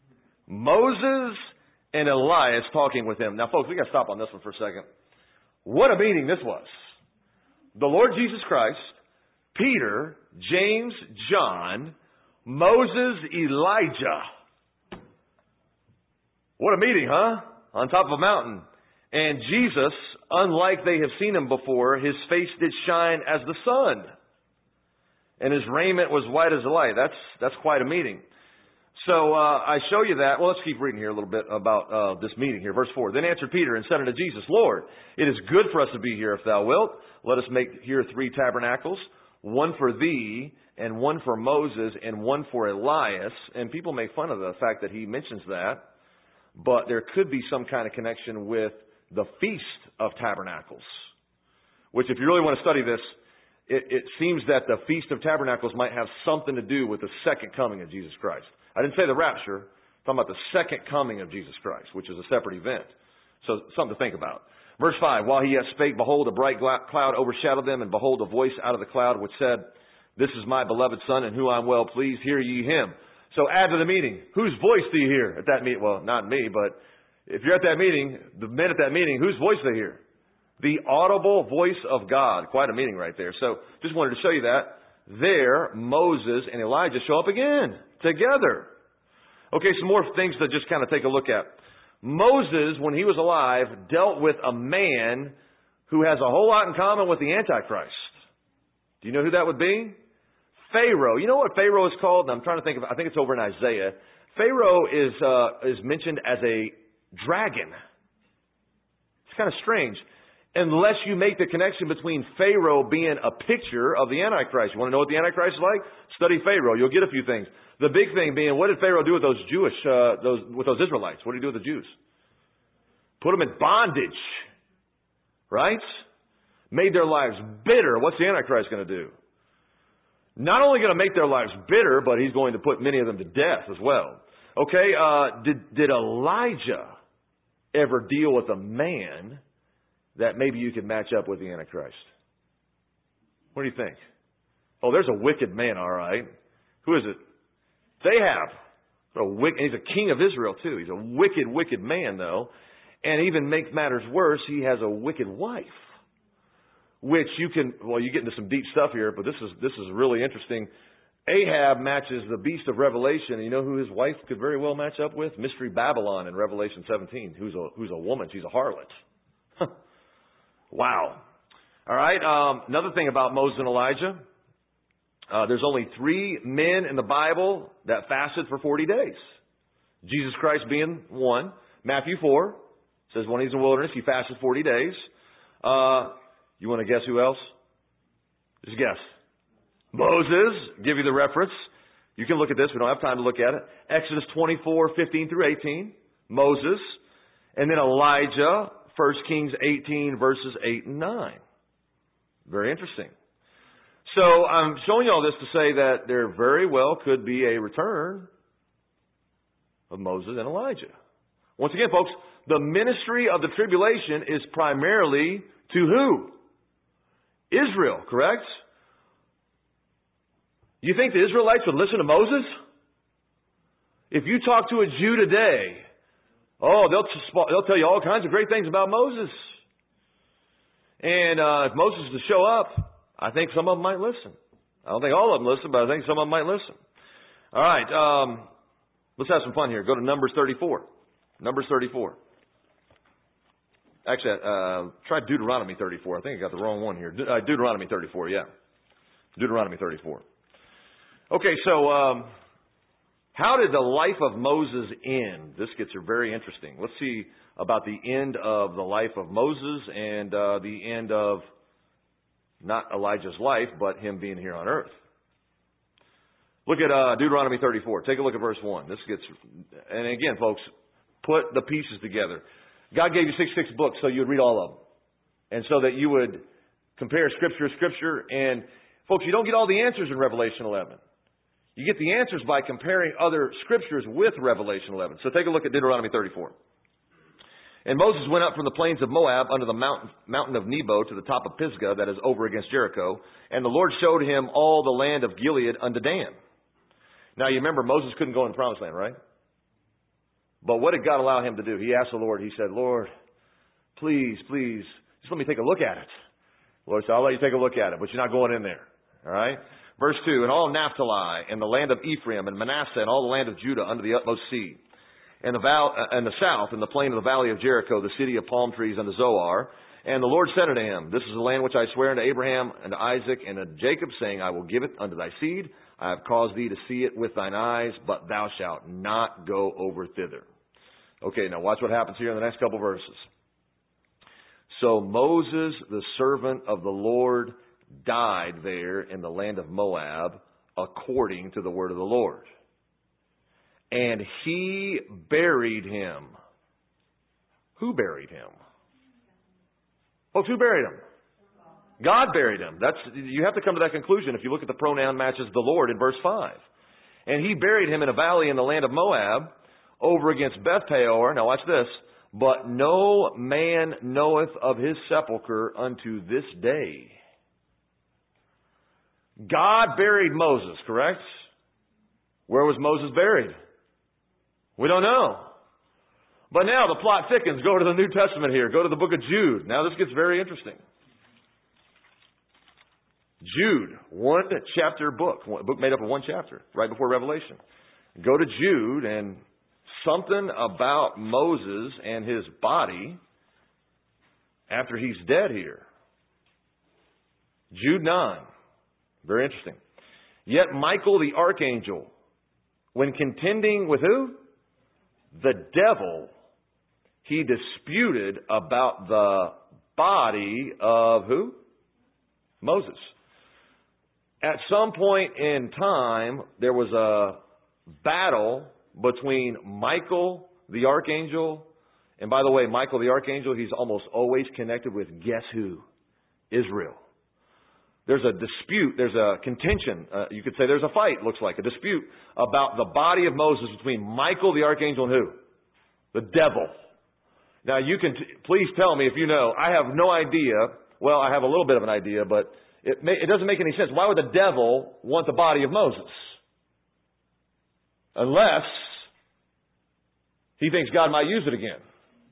Moses and Elias talking with him. Now, folks, we got to stop on this one for a second. What a meeting this was. The Lord Jesus Christ, Peter, James, John, Moses, Elijah. What a meeting, huh? On top of a mountain. And Jesus, unlike they have seen him before, his face did shine as the sun, and his raiment was white as the light. That's quite a meeting. So I show you that. Well, let's keep reading here a little bit about this meeting here. Verse 4. Then answered Peter and said unto Jesus, Lord, it is good for us to be here if thou wilt. Let us make here 3 tabernacles, one for thee, and one for Moses, and one for Elias. And people make fun of the fact that he mentions that, but there could be some kind of connection with the Feast of Tabernacles, which, if you really want to study this, it seems that the Feast of Tabernacles might have something to do with the second coming of Jesus Christ. I didn't say the rapture. I'm talking about the second coming of Jesus Christ, which is a separate event. So something to think about. Verse 5, while he yet spake, behold, a bright cloud overshadowed them, and behold, a voice out of the cloud which said, This is my beloved Son, in whom I am well pleased. Hear ye him. So add to the meeting. Whose voice do you hear at that meeting? Well, not me, but if you're at that meeting, the men at that meeting, whose voice do they hear? The audible voice of God. Quite a meeting right there. So just wanted to show you that. There, Moses and Elijah show up again, together. Okay, some more things to just kind of take a look at. Moses, when he was alive, dealt with a man who has a whole lot in common with the Antichrist. Do you know who that would be? Pharaoh. You know what Pharaoh is called? I'm trying to think of, I think it's over in Isaiah. Pharaoh is mentioned as a dragon. It's kind of strange. Unless you make the connection between Pharaoh being a picture of the Antichrist. You want to know what the Antichrist is like? Study Pharaoh. You'll get a few things. The big thing being, what did Pharaoh do with those those Israelites? What did he do with the Jews? Put them in bondage. Right? Made their lives bitter. What's the Antichrist going to do? Not only going to make their lives bitter, but he's going to put many of them to death as well. Okay, did Elijah ever deal with a man that maybe you could match up with the Antichrist? What do you think? Oh, there's a wicked man, all right. Who is it? Ahab. He's a king of Israel, too. He's a wicked, wicked man, though. And even make matters worse, he has a wicked wife. Which you can, well, you get into some deep stuff here, but this is really interesting. Ahab matches the beast of Revelation. And you know who his wife could very well match up with? Mystery Babylon in Revelation 17, who's a woman. She's a harlot. Wow. All right. Another thing about Moses and Elijah. There's only 3 men in the Bible that fasted for 40 days. Jesus Christ being one. Matthew 4 says when he's in the wilderness, he fasted 40 days. You want to guess who else? Just guess. Moses. Give you the reference. You can look at this. We don't have time to look at it. Exodus 24:15 through 18. Moses. And then Elijah. 1 Kings 18 verses 8 and 9. Very interesting. So I'm showing you all this to say that there very well could be a return of Moses and Elijah. Once again, folks, the ministry of the tribulation is primarily to who? Israel, correct? You think the Israelites would listen to Moses? If you talk to a Jew today, they'll tell you all kinds of great things about Moses. And if Moses is to show up, I think some of them might listen. I don't think all of them listen, but I think some of them might listen. All right, let's have some fun here. Go to Numbers 34. Numbers 34. Actually, try Deuteronomy 34. I think I got the wrong one here. Deuteronomy 34, yeah. Deuteronomy 34. Okay, so how did the life of Moses end? This gets very interesting. Let's see about the end of the life of Moses and the end of not Elijah's life, but him being here on earth. Look at Deuteronomy 34. Take a look at verse 1. And again, folks, put the pieces together. God gave you 66 books so you would read all of them. And so that you would compare Scripture to Scripture. And, folks, you don't get all the answers in Revelation 11. You get the answers by comparing other scriptures with Revelation 11. So take a look at Deuteronomy 34. And Moses went up from the plains of Moab under the mountain of Nebo to the top of Pisgah that is over against Jericho. And the Lord showed him all the land of Gilead unto Dan. Now you remember Moses couldn't go in the promised land, right? But what did God allow him to do? He asked the Lord, he said, Lord, please, just let me take a look at it. The Lord said, I'll let you take a look at it, but you're not going in there. All right? Verse 2, and all Naphtali, and the land of Ephraim, and Manasseh, and all the land of Judah under the utmost sea, and the south, and the plain of the valley of Jericho, the city of palm trees unto Zoar. And the Lord said unto him, this is the land which I swear unto Abraham, and to Isaac, and to Jacob, saying, I will give it unto thy seed. I have caused thee to see it with thine eyes, but thou shalt not go over thither. Okay, now watch what happens here in the next couple verses. So Moses, the servant of the Lord, died there in the land of Moab, according to the word of the Lord. And he buried him. Who buried him? Folks, who buried him? God buried him. You have to come to that conclusion if you look at the pronoun matches the Lord in verse 5. And he buried him in a valley in the land of Moab, over against Beth Peor. Now watch this. But no man knoweth of his sepulchre unto this day. God buried Moses, correct? Where was Moses buried? We don't know. But now the plot thickens. Go to the New Testament here. Go to the book of Jude. Now this gets very interesting. Jude, one chapter book. A book made up of one chapter, right before Revelation. Go to Jude, and something about Moses and his body after he's dead here. Jude 9. Very interesting. Yet Michael the archangel, when contending with who? The devil, he disputed about the body of who? Moses. At some point in time, there was a battle between Michael the archangel, and by the way, Michael the archangel, he's almost always connected with guess who? Israel. There's a dispute, there's a contention, you could say there's a fight, looks like, a dispute about the body of Moses between Michael the archangel and who? The devil. Now you can, please tell me if you know, I have no idea, well I have a little bit of an idea, but it doesn't make any sense. Why would the devil want the body of Moses? Unless he thinks God might use it again.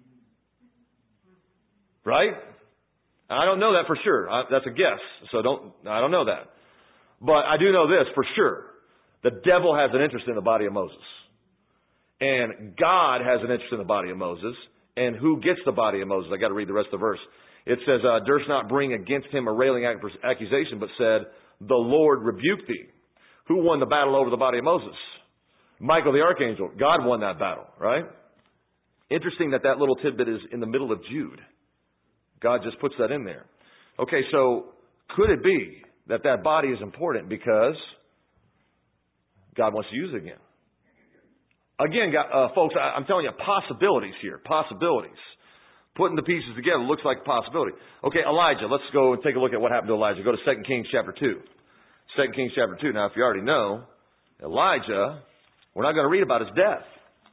Right? I don't know that for sure. That's a guess. So I don't know that. But I do know this for sure. The devil has an interest in the body of Moses. And God has an interest in the body of Moses. And who gets the body of Moses? I got to read the rest of the verse. It says, durst not bring against him a railing accusation, but said, the Lord rebuked thee. Who won the battle over the body of Moses? Michael the archangel. God won that battle, right? Interesting that little tidbit is in the middle of Jude. God just puts that in there. Okay, so could it be that body is important because God wants to use it again? Again, folks, I'm telling you, possibilities here. Possibilities. Putting the pieces together looks like a possibility. Okay, Elijah. Let's go and take a look at what happened to Elijah. Go to 2 Kings chapter 2. 2 Kings chapter 2. Now, if you already know, Elijah, we're not going to read about his death.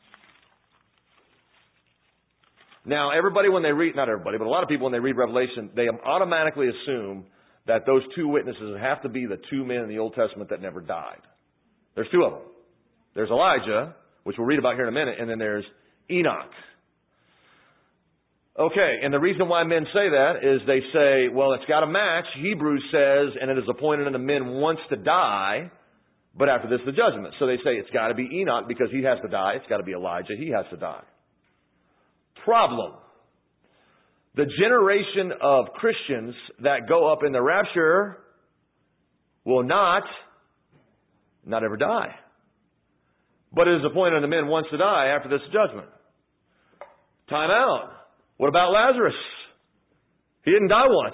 Now, everybody when they read, not everybody, but a lot of people when they read Revelation, they automatically assume that those two witnesses have to be the two men in the Old Testament that never died. There's two of them. There's Elijah, which we'll read about here in a minute, and then there's Enoch. Okay, and the reason why men say that is they say, well, it's got to match. Hebrews says, and it is appointed unto men once to die, but after this the judgment. So they say it's got to be Enoch because he has to die. It's got to be Elijah. He has to die. Problem. The generation of Christians that go up in the rapture will not ever die. But it is appointed unto men once to die after this judgment. Time out. What about Lazarus? He didn't die once.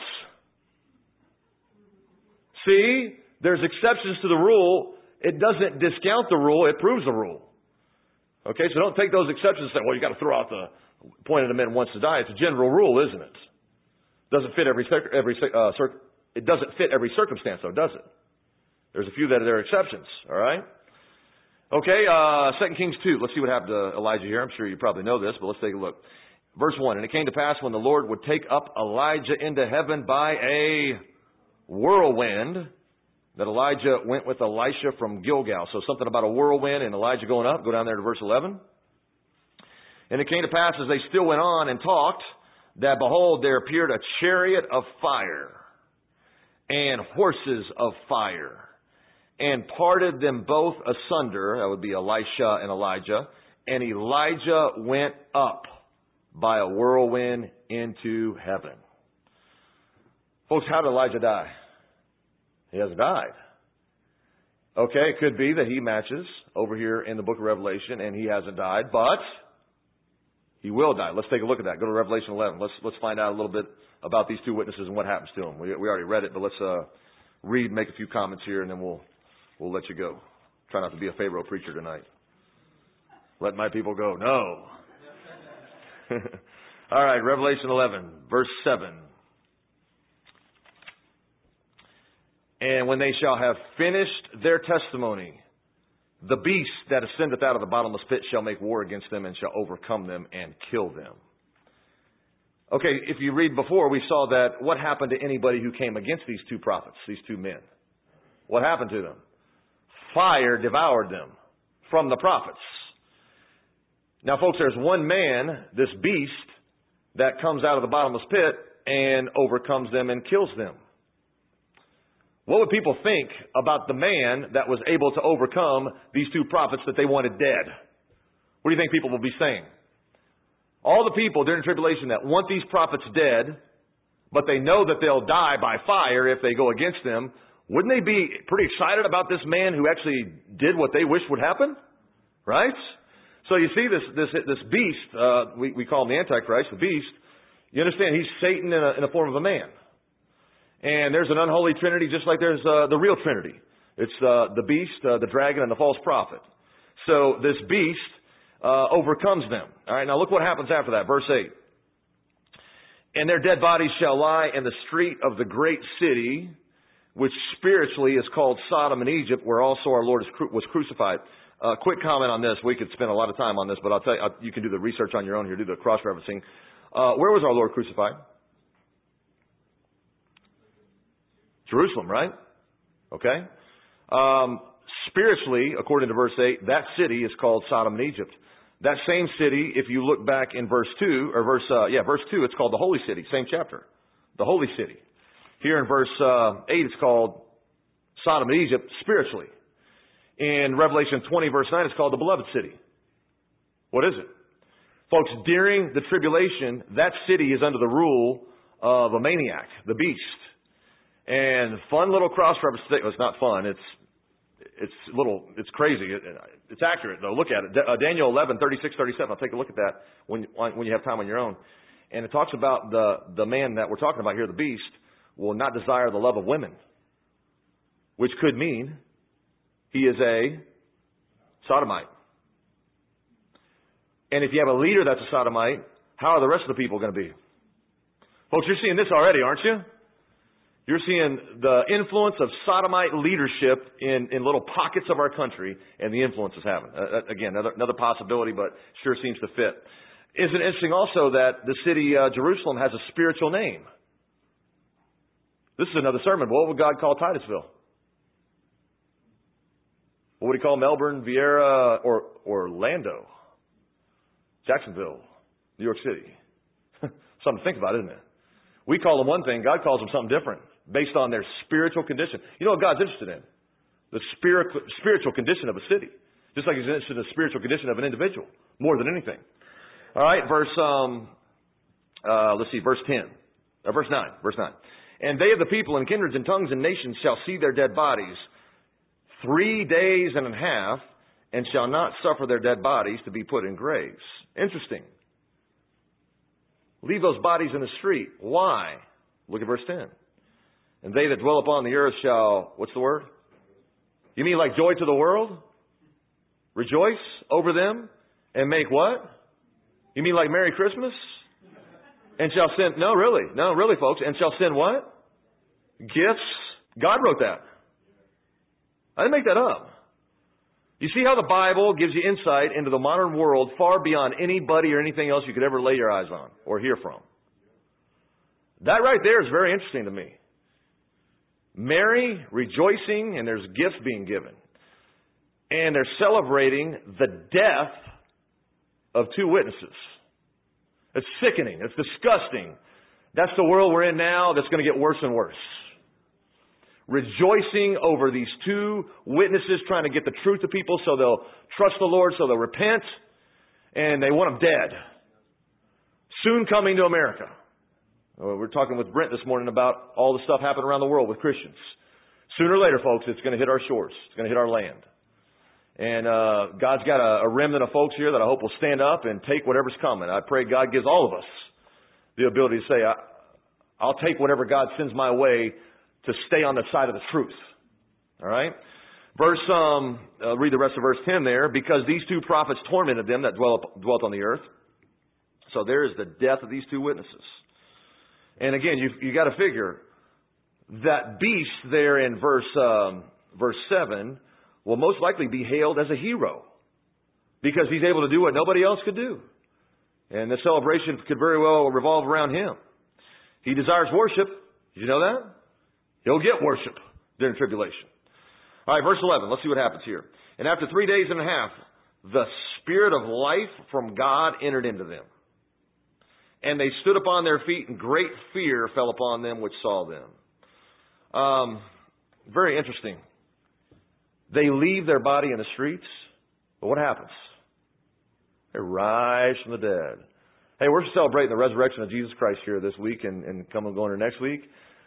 See, there's exceptions to the rule. It doesn't discount the rule. It proves the rule. Okay, so don't take those exceptions and say, well, you got to throw out the appointed unto men once to die. It's a general rule, isn't it? Doesn't fit it doesn't fit every circumstance, though, does it? There's a few that are exceptions. All right. Okay, 2 Kings 2. Let's see what happened to Elijah here. I'm sure you probably know this, but let's take a look. Verse 1. And it came to pass when the Lord would take up Elijah into heaven by a whirlwind, that Elijah went with Elisha from Gilgal. So something about a whirlwind and Elijah going up. Go down there to verse 11. And it came to pass as they still went on and talked, that behold, there appeared a chariot of fire and horses of fire, and parted them both asunder. That would be Elisha and Elijah. And Elijah went up by a whirlwind into heaven. Folks, how did Elijah die? He hasn't died. Okay, it could be that he matches over here in the book of Revelation and he hasn't died, but he will die. Let's take a look at that. Go to Revelation 11. Let's find out a little bit about these two witnesses and what happens to them. We already read it, but let's read, make a few comments here, and then we'll let you go. Try not to be a Pharaoh preacher tonight. Let my people go. No. All right, Revelation 11, verse 7. And when they shall have finished their testimony, the beast that ascendeth out of the bottomless pit shall make war against them and shall overcome them and kill them. Okay, if you read before, we saw that what happened to anybody who came against these two prophets, these two men? What happened to them? Fire devoured them from the prophets. Now, folks, there's one man, this beast, that comes out of the bottomless pit and overcomes them and kills them. What would people think about the man that was able to overcome these two prophets that they wanted dead? What do you think people will be saying? All the people during the tribulation that want these prophets dead, but they know that they'll die by fire if they go against them, wouldn't they be pretty excited about this man who actually did what they wished would happen? Right? So you see this beast, we call him the Antichrist, the beast. You understand, he's Satan in the form of a man. And there's an unholy trinity just like there's the real trinity. It's the beast, the dragon, and the false prophet. So this beast overcomes them. All right, now look what happens after that. Verse 8. And their dead bodies shall lie in the street of the great city, which spiritually is called Sodom and Egypt, where also our Lord was crucified. Quick comment on this. We could spend a lot of time on this, but I'll tell you, you can do the research on your own here, do the cross-referencing. Where was our Lord crucified? Jerusalem, right? Okay. Spiritually, according to verse 8, that city is called Sodom and Egypt. That same city, if you look back in verse 2, or verse 2, it's called the Holy City, same chapter. The Holy City. Here in verse 8, it's called Sodom and Egypt spiritually. In Revelation 20, verse 9, it's called the Beloved City. What is it? Folks, during the tribulation, that city is under the rule of a maniac, the beast. And fun little cross-reference. Well, it's not fun. It's crazy. It's accurate, though. Look at it. Daniel 11, 36, 37. I'll take a look at that when you have time on your own. And it talks about the man that we're talking about here, the beast, will not desire the love of women, which could mean he is a sodomite. And if you have a leader that's a sodomite, how are the rest of the people going to be? Folks, you're seeing this already, aren't you? You're seeing the influence of sodomite leadership in little pockets of our country and the influence it's having. Again, another possibility, but sure seems to fit. Isn't it interesting also that the city Jerusalem has a spiritual name? This is another sermon. What would God call Titusville? What would he call Melbourne, Vieira, or Orlando? Jacksonville, New York City. Something to think about, isn't it? We call them one thing, God calls them something different, based on their spiritual condition. You know what God's interested in? The spiritual condition of a city. Just like he's interested in the spiritual condition of an individual, more than anything. All right, verse 10. Verse 9. And they of the people and kindreds and tongues and nations shall see their dead bodies 3 days and a half, and shall not suffer their dead bodies to be put in graves. Interesting. Leave those bodies in the street. Why? Look at verse 10. And they that dwell upon the earth shall, what's the word? You mean like joy to the world? Rejoice over them and make what? You mean like Merry Christmas? And shall send, no, really, folks. And shall send what? Gifts. God wrote that. I didn't make that up. You see how the Bible gives you insight into the modern world far beyond anybody or anything else you could ever lay your eyes on or hear from. That right there is very interesting to me. Mary rejoicing, and there's gifts being given. And they're celebrating the death of two witnesses. It's sickening. It's disgusting. That's the world we're in now that's going to get worse and worse. Rejoicing over these two witnesses trying to get the truth to people so they'll trust the Lord, so they'll repent, and they want them dead. Soon coming to America. We're talking with Brent this morning about all the stuff happening around the world with Christians. Sooner or later, folks, it's going to hit our shores. It's going to hit our land. And God's got a remnant of folks here that I hope will stand up and take whatever's coming. I pray God gives all of us the ability to say, I'll take whatever God sends my way to stay on the side of the truth. All right? Read the rest of verse 10 there. Because these two prophets tormented them that dwelt on the earth. So there is the death of these two witnesses. And again, you got to figure that beast there in verse 7 will most likely be hailed as a hero because he's able to do what nobody else could do. And the celebration could very well revolve around him. He desires worship. Did you know that? He'll get worship during tribulation. All right, verse 11. Let's see what happens here. And after 3 days and a half, the Spirit of life from God entered into them. And they stood upon their feet, and great fear fell upon them which saw them. Very interesting. They leave their body in the streets, but what happens? They rise from the dead. Hey, we're celebrating the resurrection of Jesus Christ here this week and going into next week.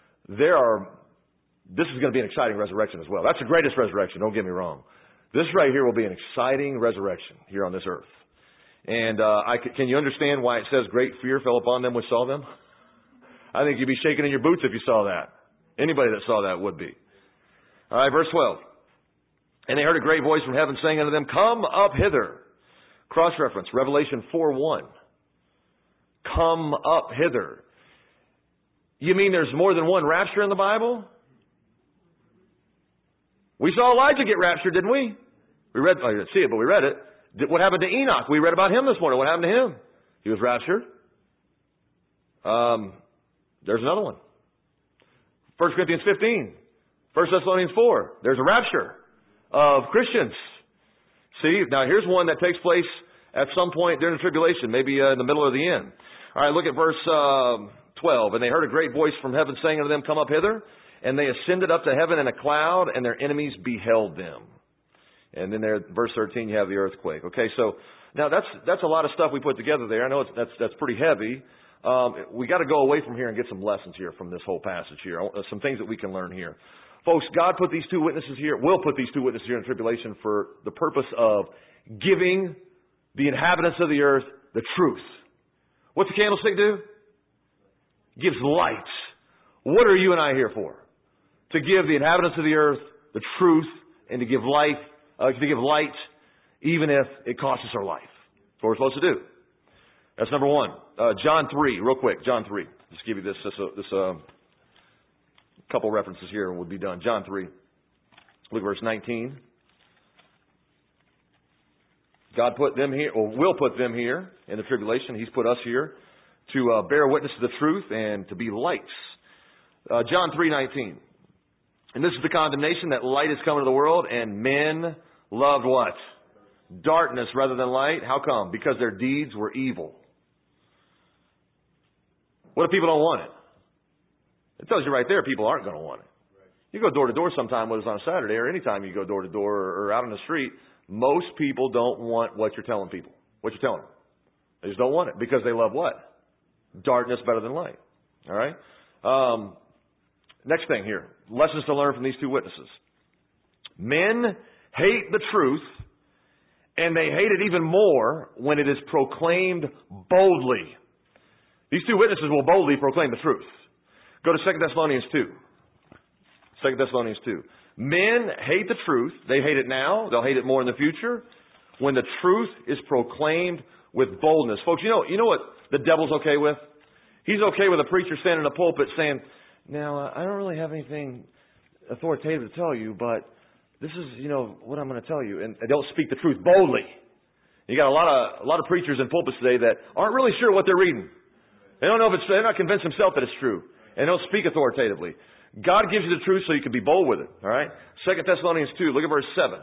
This is going to be an exciting resurrection as well. That's the greatest resurrection, don't get me wrong. This right here will be an exciting resurrection here on this earth. And can you understand why it says great fear fell upon them which saw them? I think you'd be shaking in your boots if you saw that. Anybody that saw that would be. All right, verse 12. And they heard a great voice from heaven saying unto them, Come up hither. Cross-reference, Revelation 4:1. Come up hither. You mean there's more than one rapture in the Bible? We saw Elijah get raptured, didn't we? I didn't see it, but we read it. What happened to Enoch? We read about him this morning. What happened to him? He was raptured. There's another one. 1 Corinthians 15. 1 Thessalonians 4. There's a rapture of Christians. See, now here's one that takes place at some point during the tribulation, maybe in the middle or the end. All right, look at verse 12. And they heard a great voice from heaven saying unto them, Come up hither. And they ascended up to heaven in a cloud, and their enemies beheld them. And then there, verse 13, you have the earthquake. Okay, so now that's a lot of stuff we put together there. I know that's pretty heavy. We got to go away from here and get some lessons here from this whole passage here. Some things that we can learn here. Folks, God put these two witnesses here, will put these two witnesses here in tribulation for the purpose of giving the inhabitants of the earth the truth. What's the candlestick do? Gives light. What are you and I here for? To give the inhabitants of the earth the truth and to give light, even if it costs us our life. That's what we're supposed to do. That's number one. John 3, real quick. John 3. Just give you this couple references here and we'll be done. John 3. Look at verse 19. God put them here, or will put them here in the tribulation. He's put us here to bear witness to the truth and to be lights. John 3:19. And this is the condemnation that light has come into the world, and men loved what? Darkness rather than light. How come? Because their deeds were evil. What if people don't want it? It tells you right there people aren't going to want it. You go door to door sometime, whether it's on a Saturday or anytime you go door to door or out on the street, most people don't want what you're telling people. What you're telling them. They just don't want it because they love what? Darkness better than light. All right? Next thing here. Lessons to learn from these two witnesses. Men hate the truth, and they hate it even more when it is proclaimed boldly. These two witnesses will boldly proclaim the truth. Go to 2 Thessalonians 2. 2 Thessalonians 2. Men hate the truth. They hate it now. They'll hate it more in the future. When the truth is proclaimed with boldness. Folks, you know what the devil's okay with? He's okay with a preacher standing in the pulpit saying, now, I don't really have anything authoritative to tell you, but this is, what I'm going to tell you. And they don't speak the truth boldly. You got a lot of preachers in pulpits today that aren't really sure what they're reading. They don't know if they're not convinced themselves that it's true. And they don't speak authoritatively. God gives you the truth so you can be bold with it. All right? 2 Thessalonians 2, look at verse 7.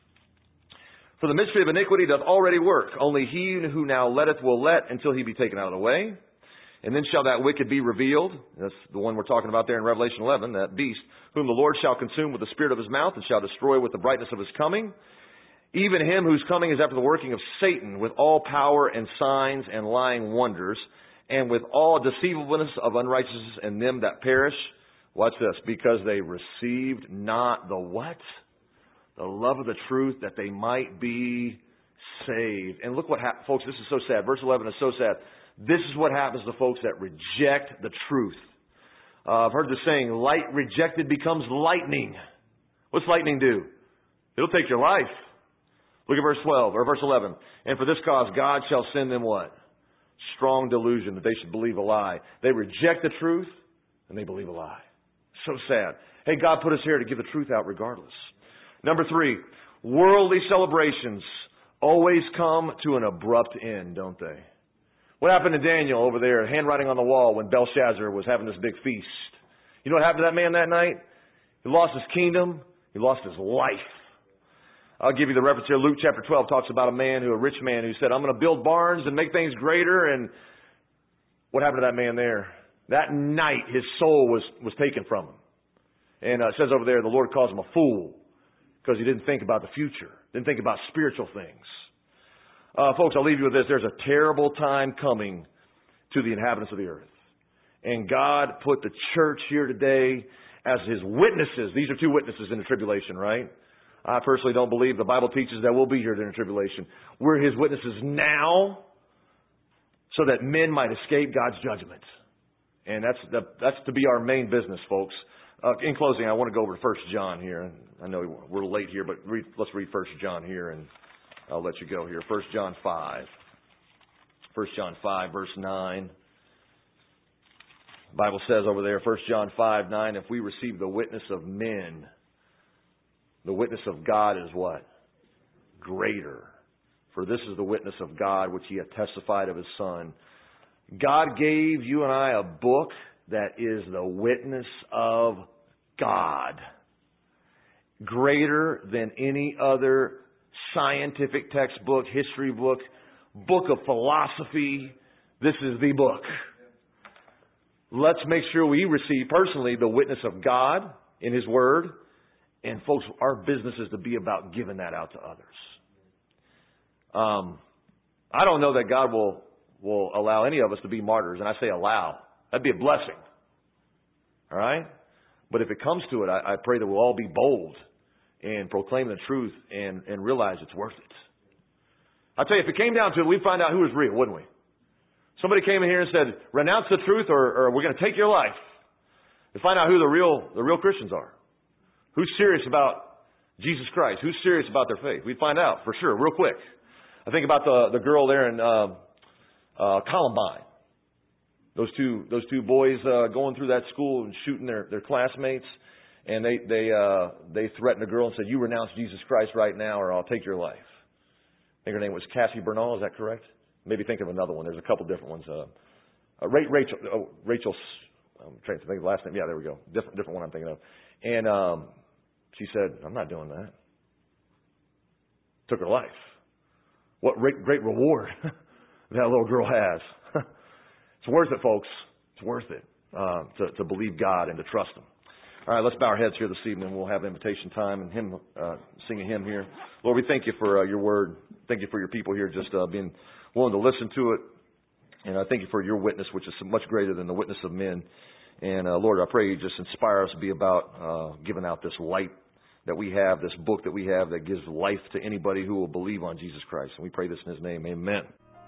For the mystery of iniquity doth already work. Only he who now letteth will let until he be taken out of the way. And then shall that wicked be revealed. That's the one we're talking about there in Revelation 11, that beast, whom the Lord shall consume with the spirit of his mouth and shall destroy with the brightness of his coming. Even him whose coming is after the working of Satan with all power and signs and lying wonders and with all deceivableness of unrighteousness in them that perish. Watch this. Because they received not the what? The love of the truth that they might be saved. And look what happens. Folks, this is so sad. Verse 11 is so sad. This is what happens to folks that reject the truth. I've heard the saying, light rejected becomes lightning. What's lightning do? It'll take your life. Look at verse 12 or verse 11. And for this cause God shall send them what? Strong delusion that they should believe a lie. They reject the truth and they believe a lie. So sad. Hey, God put us here to give the truth out regardless. Number 3, worldly celebrations always come to an abrupt end, don't they? What happened to Daniel over there, handwriting on the wall when Belshazzar was having this big feast? You know what happened to that man that night? He lost his kingdom. He lost his life. I'll give you the reference here. Luke chapter 12 talks about a rich man who said, I'm going to build barns and make things greater. And what happened to that man there? That night, his soul was taken from him. And it says over there, the Lord calls him a fool because he didn't think about the future, didn't think about spiritual things. Folks, I'll leave you with this. There's a terrible time coming to the inhabitants of the earth. And God put the church here today as His witnesses. These are 2 witnesses in the tribulation, right? I personally don't believe the Bible teaches that we'll be here during the tribulation. We're His witnesses now so that men might escape God's judgment. And that's to be our main business, folks. In closing, I want to go over to 1 John here. I know we're late here, but let's read 1 John here, and I'll let you go here. 1 John 5. 1 John 5, verse 9. The Bible says over there, 1 John 5, 9, if we receive the witness of men, the witness of God is what? Greater. For this is the witness of God, which He hath testified of His Son. God gave you and I a book that is the witness of God. Greater than any other scientific textbook, history book, book of philosophy. This is the book. Let's make sure we receive personally the witness of God in His Word. And folks, our business is to be about giving that out to others. I don't know that God will allow any of us to be martyrs. And I say allow. That'd be a blessing. All right? But if it comes to it, I pray that we'll all be bold and proclaim the truth and realize it's worth it. I'll tell you, if it came down to it, we'd find out who was real, wouldn't we? Somebody came in here and said, renounce the truth or we're going to take your life. To find out who the real Christians are. Who's serious about Jesus Christ? Who's serious about their faith? We'd find out for sure, real quick. I think about the girl there in Columbine. Those two boys going through that school and shooting their classmates, and they threatened a girl and said, "You renounce Jesus Christ right now, or I'll take your life." I think her name was Cassie Bernal. Is that correct? Maybe think of another one. There's a couple different ones. Rachel. I'm trying to think of the last name. Yeah, there we go. Different one I'm thinking of. And she said, "I'm not doing that." Took her life. What great reward that little girl has. It's worth it, folks. It's worth it to believe God and to trust Him. All right, let's bow our heads here this evening. We'll have invitation time and hymn, sing a hymn here. Lord, we thank You for Your word. Thank You for Your people here just being willing to listen to it. And I thank You for Your witness, which is much greater than the witness of men. And Lord, I pray You just inspire us to be about giving out this light that we have, this book that we have that gives life to anybody who will believe on Jesus Christ. And we pray this in His name. Amen.